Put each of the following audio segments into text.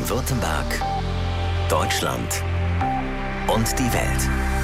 Baden-Württemberg, Deutschland und die Welt.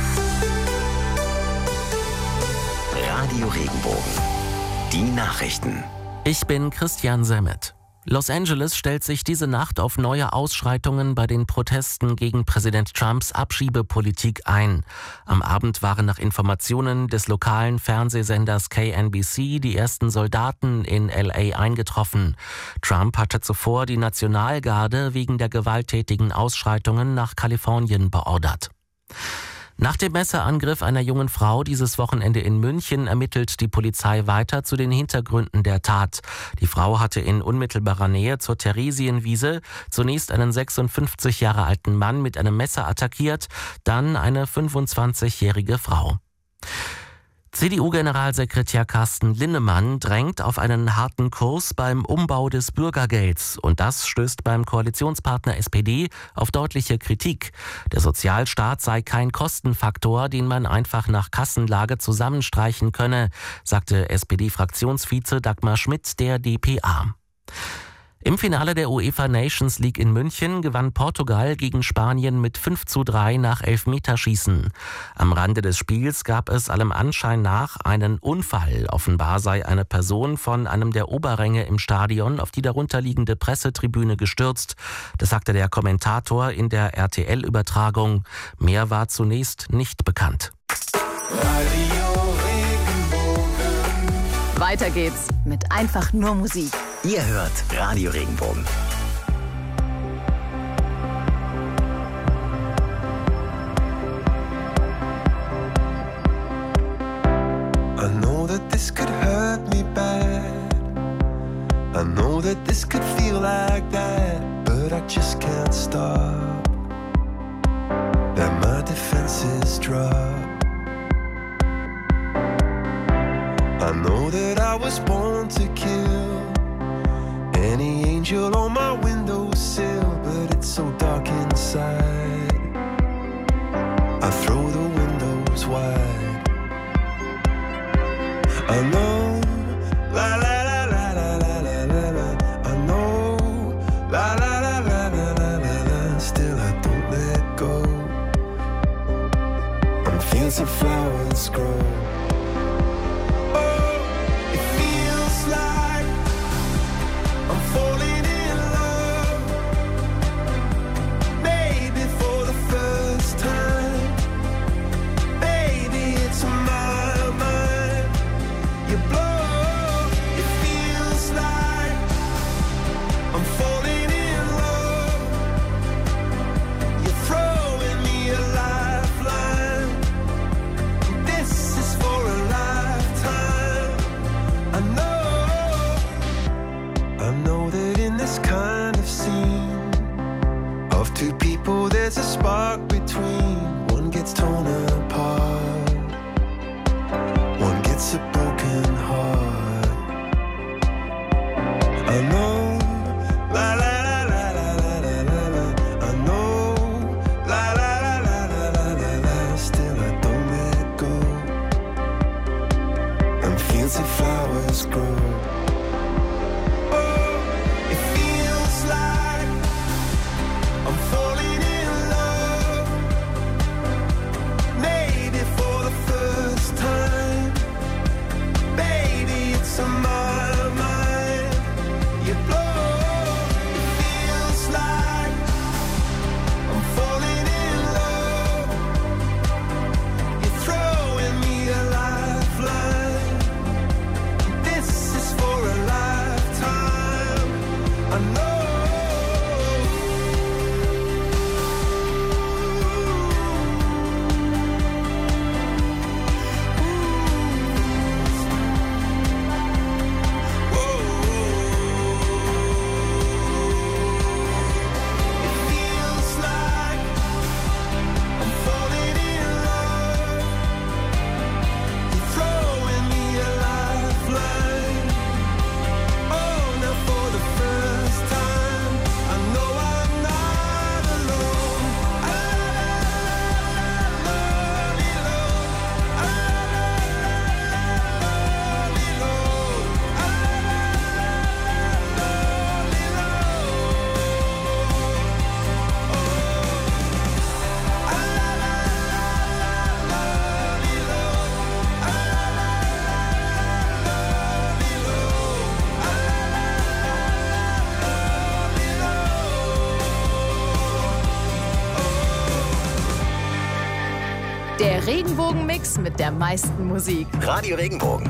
Radio Regenbogen. Die Nachrichten. Ich bin Christian Semmet. Los Angeles stellt sich diese Nacht auf neue Ausschreitungen bei den Protesten gegen Präsident Trumps Abschiebepolitik ein. Am Abend waren nach Informationen des lokalen Fernsehsenders KNBC die ersten Soldaten in LA eingetroffen. Trump hatte zuvor die Nationalgarde wegen der gewalttätigen Ausschreitungen nach Kalifornien beordert. Nach dem Messerangriff einer jungen Frau dieses Wochenende in München ermittelt die Polizei weiter zu den Hintergründen der Tat. Die Frau hatte in unmittelbarer Nähe zur Theresienwiese zunächst einen 56 Jahre alten Mann mit einem Messer attackiert, dann eine 25-jährige Frau. CDU-Generalsekretär Carsten Linnemann drängt auf einen harten Kurs beim Umbau des Bürgergelds. Und das stößt beim Koalitionspartner SPD auf deutliche Kritik. Der Sozialstaat sei kein Kostenfaktor, den man einfach nach Kassenlage zusammenstreichen könne, sagte SPD-Fraktionsvize Dagmar Schmidt der dpa. Im Finale der UEFA Nations League in München gewann Portugal gegen Spanien mit 5:3 nach Elfmeterschießen. Am Rande des Spiels gab es allem Anschein nach einen Unfall. Offenbar sei eine Person von einem der Oberränge im Stadion auf die darunterliegende Pressetribüne gestürzt. Das sagte der Kommentator in der RTL-Übertragung. Mehr war zunächst nicht bekannt. Weiter geht's mit einfach nur Musik. Ihr hört Radio Regenbogen. I know that this could hurt me bad. I know that this could feel like that, but I just can't stop. That my defenses drop. I know that I was born to kill any angel on my windowsill, but it's so dark inside. I throw the windows wide. I know, la la la la la la la la la. I know, la la la la la la la la. Still I don't let go. And fields of flowers grow. There's a spark between. One gets torn apart, one gets a broken heart. I know, la la la la la la la la la. I know, la la la la la la la la. Still I don't let go. And fields of flowers grow. For Der Regenbogen-Mix mit der meisten Musik. Radio Regenbogen.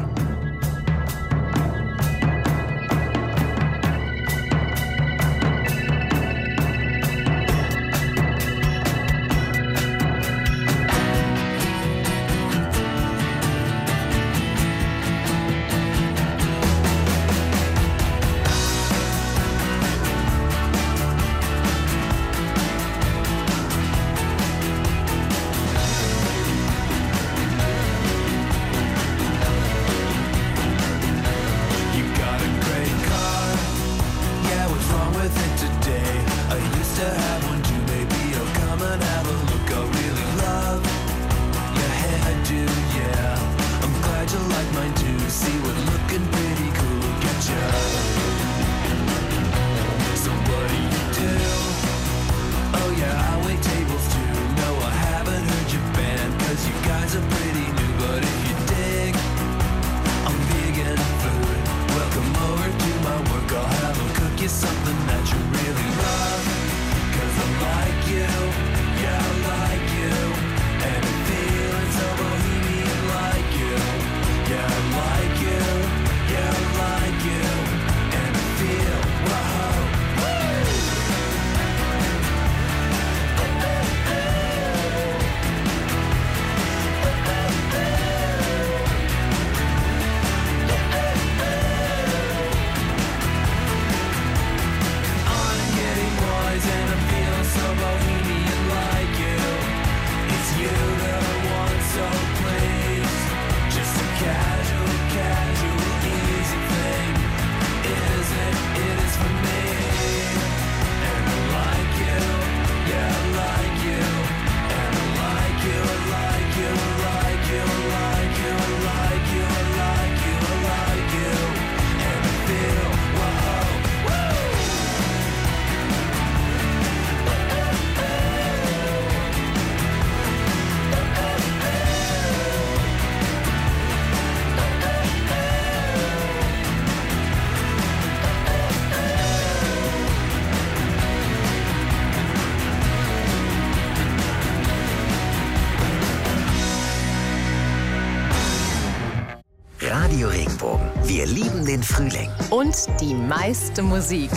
Radio Regenbogen. Wir lieben den Frühling. Und die meiste Musik.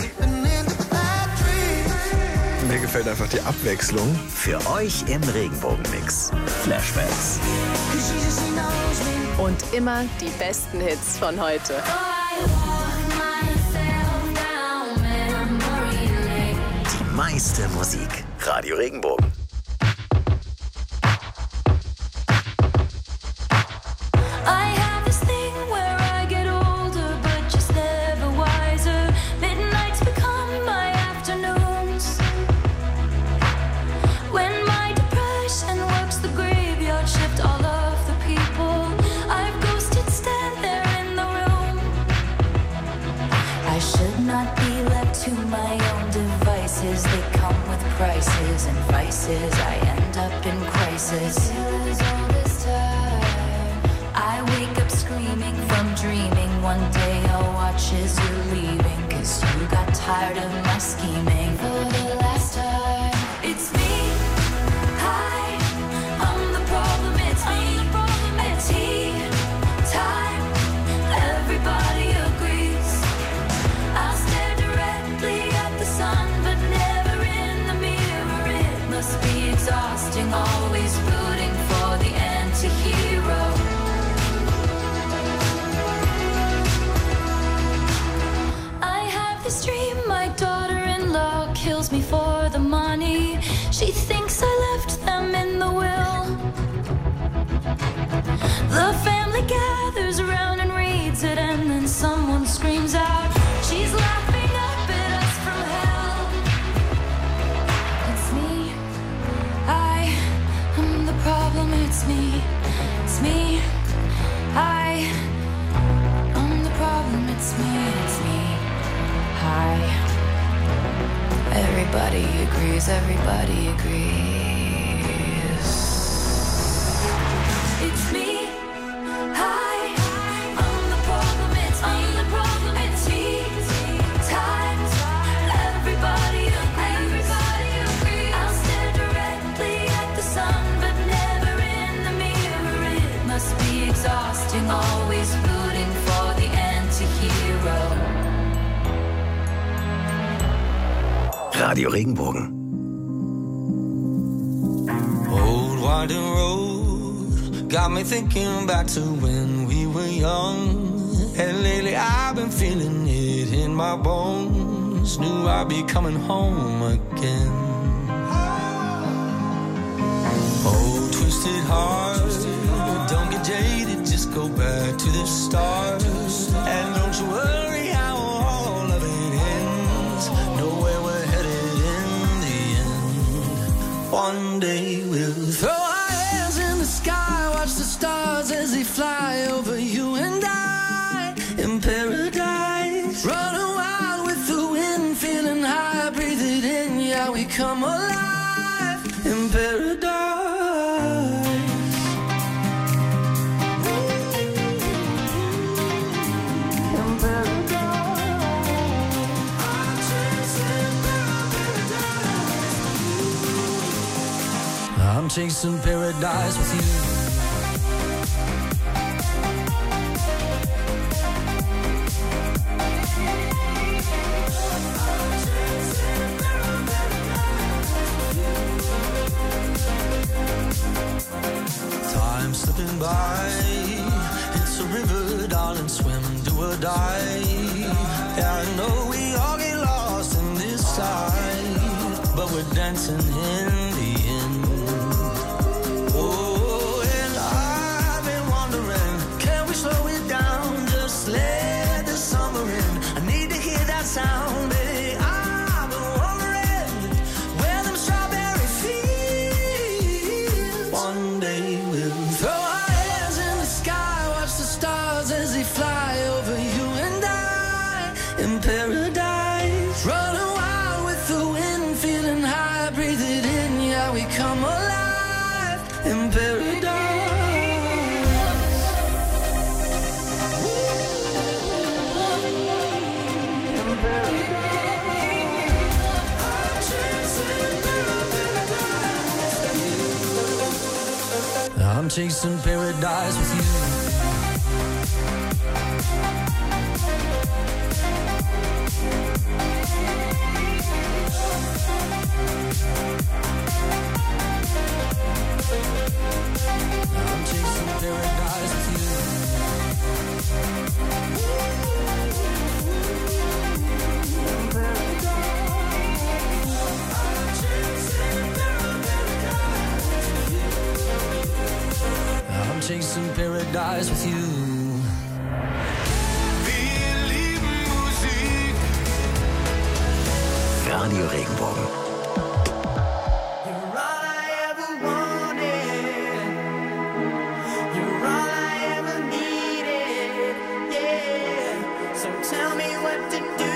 Mir gefällt einfach die Abwechslung. Für euch im Regenbogen-Mix. Flashbacks. Und immer die besten Hits von heute. Die meiste Musik. Radio Regenbogen. They come with prices and vices. I end up in crisis. I wake up screaming from dreaming. One day I'll watch as you're leaving, 'cause you got tired of my scheming. For the last time, it's me. Hi, I'm the problem, it's me. At tea time, everybody agrees. I'll stare directly at the sun, but never in the mirror. It must be exhausting, always rooting for the anti-hero. I have this dream, my daughter-in-law kills me for the money. She thinks I left them in the will. The family gathers around and reads it, and then someone screams out, she's laughing up at us from hell. It's me, I am the problem, it's me, it's me, I am the problem, it's me, hi. Everybody agrees, everybody agrees. It's me, hi, I'm the problem, it's me, I'm the problem, it's me. Times, everybody agrees. I'll stare directly at the sun, but never in the mirror. always rooting for the anti-hero. Radio Regenbogen. Old winding road got me thinking back to when we were young. And lately I've been feeling it in my bones. Knew I'd be coming home again. Oh, twisted heart, don't get jaded, just go back to the start. And don't you worry how all of it ends. Know where we're headed in the end. One day we'll throw our hands in the sky, watch the stars as they fly over you and I. In paradise, running wild with the wind, feeling high, breathe it in, yeah, we come alive. In paradise. I'm chasing paradise with you. Time slipping by, it's a river, darling, swim, do or die. Yeah, I know we all get lost in this tide, but we're dancing in the end. Oh, and I've been wondering, can we slow it down, just let the summer in. I need to hear that sound, baby. I've been wondering where them strawberry fields. One day we'll throw our hands in the sky, watch the stars as they fly over you and I. In paradise, running wild with the wind, feeling high, breathe it in, yeah, we come alive. In paradise. I'm chasing paradise with you. I'm chasing paradise with you. I'm chasing paradise with you. Radio Regenbogen. You're all I ever wanted. You're all I ever needed. Yeah. So tell me what to do.